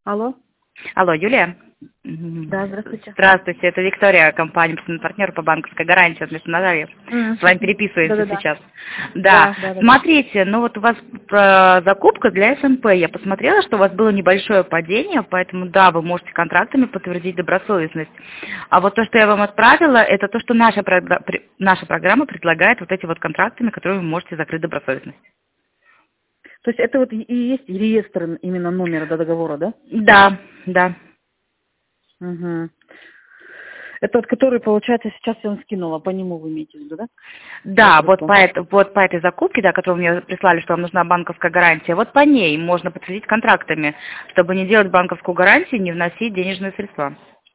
Алло. Алло, Юлия? Да, здравствуйте. Здравствуйте, это Виктория, компания партнер по банковской гарантии от Натальи. С вами переписываемся Да-да-да. сейчас. Да. Смотрите, ну вот у вас закупка для СНП. Я посмотрела, что у вас было небольшое падение, поэтому да, вы можете контрактами подтвердить добросовестность. А вот то, что я вам отправила, это то, что наша программа предлагает вот эти вот контрактами, которые вы можете закрыть добросовестность. То есть это вот и есть реестр именно номера до договора, да? Да, да. Угу. Это вот который, получается, сейчас я вам скинула, по нему вы имеете в виду, да? Да, вот по этой закупке, да, которую мне прислали, что вам нужна банковская гарантия, вот по ней можно подтвердить контрактами, чтобы не делать банковскую гарантию, не вносить денежные средства.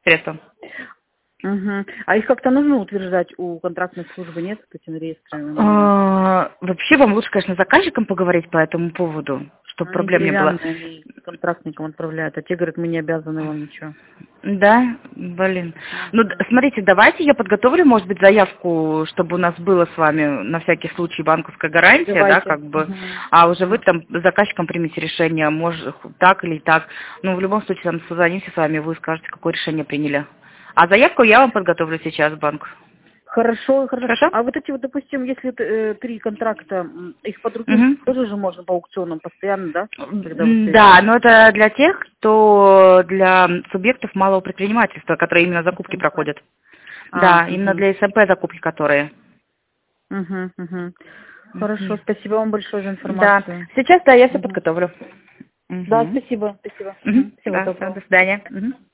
Угу. А их как-то нужно утверждать у контрактной службы, нет, с этим реестром? Вообще вам лучше, конечно, с заказчиком поговорить по этому поводу, чтобы Они проблем не было. деревянные, они контрактникам отправляют, а те говорят, мы не обязаны вам ничего. Да, блин. Ну, смотрите, давайте я подготовлю, может быть, заявку, чтобы у нас было с вами на всякий случай банковская гарантия, Давайте. да, как бы, а уже вы там с заказчиком примите решение, может, так или так. Ну, в любом случае, там созвонимся с вами, вы скажете, какое решение приняли. А заявку я вам подготовлю сейчас в банк. Хорошо. Хорошо? А вот эти вот, допустим, если 3 контракта, их по другим тоже же можно по аукционам постоянно, да? Да, но это для тех, кто для субъектов малого предпринимательства, которые именно закупки проходят. Да, именно для СМП закупки, которые. Хорошо, спасибо вам большое за информацию. Да, сейчас, да, я все подготовлю. Да, спасибо. Всего Да, доброго. до свидания.